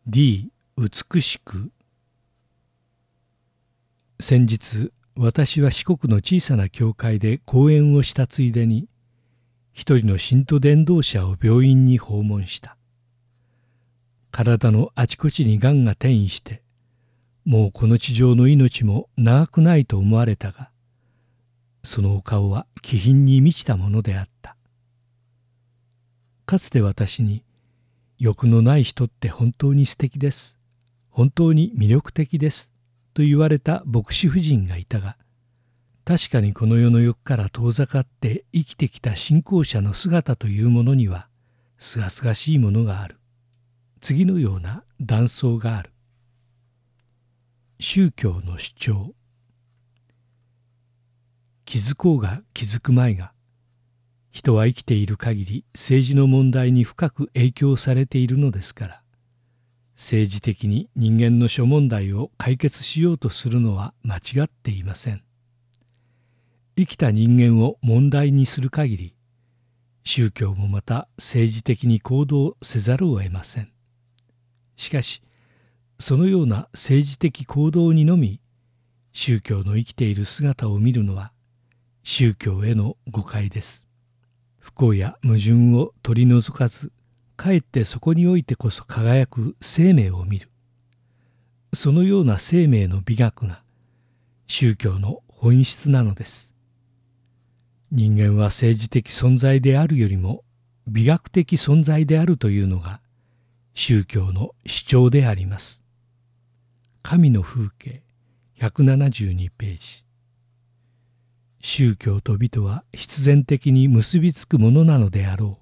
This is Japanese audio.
D 美しく。先日私は四国の小さな教会で講演をしたついでに一人の信徒伝道者を病院に訪問した。体のあちこちにがんが転移してもうこの地上の命も長くないと思われたが、そのお顔は気品に満ちたものであった。かつて私に欲のない人って本当に素敵です、本当に魅力的ですと言われた牧師夫人がいたが、確かにこの世の欲から遠ざかって生きてきた信仰者の姿というものにはすがすがしいものがある。次のような断層がある。宗教の主張。気づこうが気づくまいが、人は生きている限り政治の問題に深く影響されているのですから、政治的に人間の諸問題を解決しようとするのは間違っていません。生きた人間を問題にする限り、宗教もまた政治的に行動せざるを得ません。しかし、そのような政治的行動にのみ、宗教の生きている姿を見るのは、宗教への誤解です。不幸や矛盾を取り除かず、かえってそこにおいてこそ輝く生命を見る。そのような生命の美学が宗教の本質なのです。人間は政治的存在であるよりも美学的存在であるというのが宗教の主張であります。神の風景172ページ。宗教と美とは必然的に結びつくものなのであろう。